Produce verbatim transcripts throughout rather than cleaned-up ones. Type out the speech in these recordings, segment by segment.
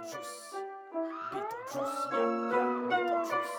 Beetlejuice, Beetlejuice, yeah, yeah, Beetlejuice,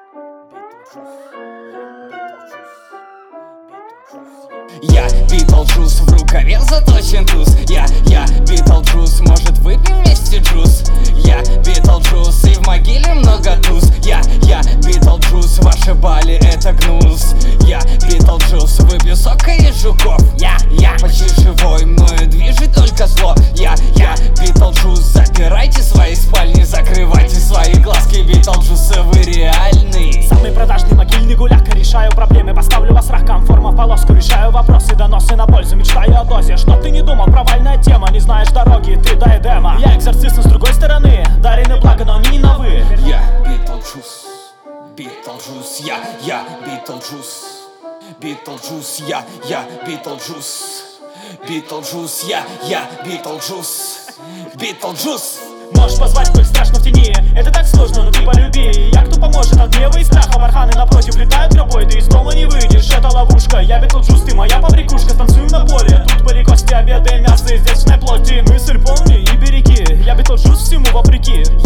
Beetlejuice, yeah, Beetlejuice, yeah. Я Beetlejuice, в рукаве заточен туз. Я, я Beetlejuice, может выпьем вместе джуз? Я Beetlejuice, и в могиле много туз. Я, я Beetlejuice, ваши бали это гнус. Я Beetlejuice, выпью сока и жуков. Я, я почти живой, мною движет только зло. Я, я Beetlejuice, запирайте свои спальни, закрывайте свои глазки. Beetlejuice, вы реальный. Самый продажный могильный гуляка. Решаю проблемы, поставлю вас раком. Форма в полоску, решаю вопросы, доносы на пользу. Мечтаю о дозе, что ты не думал, провальная тема. Не знаешь дороги, ты дай демо. Я экзорцист, но с другой стороны дарены благо, но они не на вы. Я Beetlejuice, Beetlejuice, я, я Beetlejuice, Beetlejuice, я, я Beetlejuice, Beetlejuice, я, я Beetlejuice, Beetlejuice. Можешь позвать, коль страшно в тени. Это так сложно, но ты полюби. Я кто поможет от гнева и страха. Барханы напротив летают гробой, ты из дома не выйдешь, это ловушка. Я Beetlejuice, ты моя побрякушка. Станцуем на поле, тут были кости, обедаем мясо из девственной плоти. Мысль помни и береги, я Beetlejuice всему вопреки.